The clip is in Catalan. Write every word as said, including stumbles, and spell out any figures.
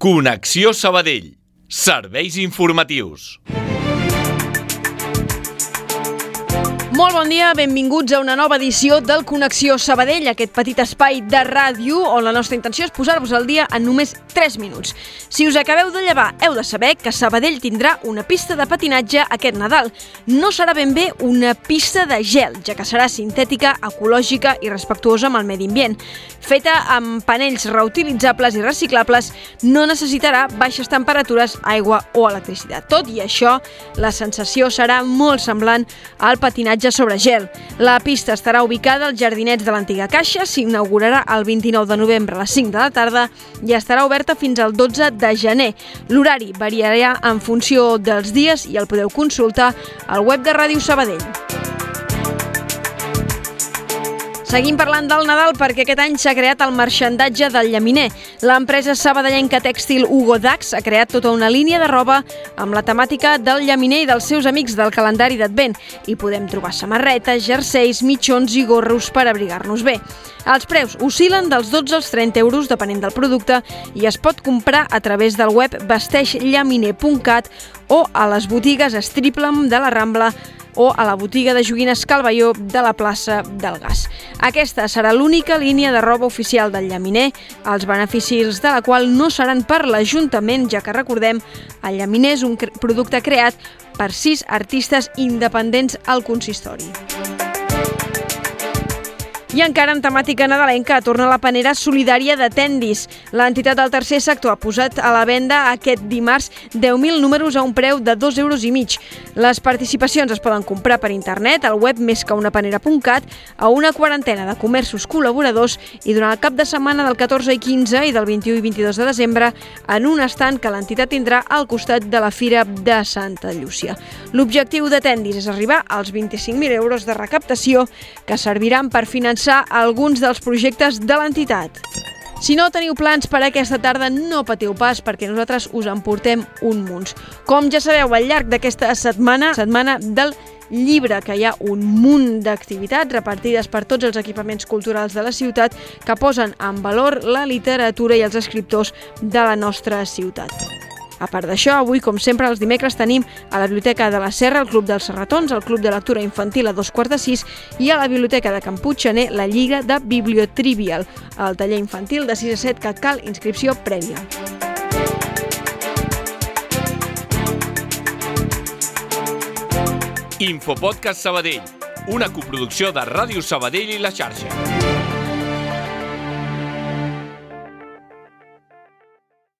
Connexió Sabadell. Serveis informatius. Molt bon dia, benvinguts a una nova edició del Connexió Sabadell, aquest petit espai de ràdio on la nostra intenció és posar-vos al dia en només tres minuts. Si us acabeu de llevar, heu de saber que Sabadell tindrà una pista de patinatge aquest Nadal. No serà ben bé una pista de gel, ja que serà sintètica, ecològica i respectuosa amb el medi ambient. Feta amb panells reutilitzables i reciclables, no necessitarà baixes temperatures, aigua o electricitat. Tot i això, la sensació serà molt semblant al patinatge sobre gel. La pista estarà ubicada als jardinets de l'antiga Caixa, s'inaugurarà el vint-i-nou de novembre a les cinc de la tarda i estarà oberta fins al dotze de gener. L'horari variarà en funció dels dies i el podeu consultar al web de Ràdio Sabadell. Seguim parlant del Nadal perquè aquest any s'ha creat el marxandatge del llaminer. L'empresa sabadellenca tèxtil Hugo Dax ha creat tota una línia de roba amb la temàtica del llaminer i dels seus amics del calendari d'Advent. Hi podem trobar samarretes, jerseis, mitjons i gorros per abrigar-nos bé. Els preus oscil·len dels dotze als trenta euros depenent del producte i es pot comprar a través del web vesteix llaminer punt cat o a les botigues Striplem de la Rambla o a la botiga de joguines Calvelló de la plaça del Gas. Aquesta serà l'única línia de roba oficial del llaminer, els beneficis de la qual no seran per l'Ajuntament, ja que recordem, el llaminer és un cre- producte creat per sis artistes independents al consistori. I encara en temàtica nadalenca torna la panera solidària de Tendis. L'entitat del tercer sector ha posat a la venda aquest dimarts deu mil números a un preu de dos euros i mig. Les participacions es poden comprar per internet al web més que una panera punt cat a una quarantena de comerços col·laboradors i durant el cap de setmana del catorze i quinze i del vint-i-u i vint-i-dos de desembre en un estand que l'entitat tindrà al costat de la Fira de Santa Llúcia. L'objectiu de Tendis és arribar als vint-i-cinc mil euros de recaptació que serviran per finançar alguns dels projectes de l'entitat. Si no teniu plans per aquesta tarda, no patiu pas, perquè nosaltres us en portem un munt. Com ja sabeu, al llarg d'aquesta setmana, setmana del llibre, que hi ha un munt d'activitats repartides per tots els equipaments culturals de la ciutat que posen en valor la literatura i els escriptors de la nostra ciutat. A part d'això, avui, com sempre, els dimecres tenim a la Biblioteca de la Serra el Club dels Serratons, el Club de Lectura Infantil a dos quarts de sis i a la Biblioteca de Can Puiggener la Lliga de Bibliotrivial, el taller infantil de sis a set que cal inscripció prèvia. Infopodcast Sabadell, una coproducció de Ràdio Sabadell i La Xarxa.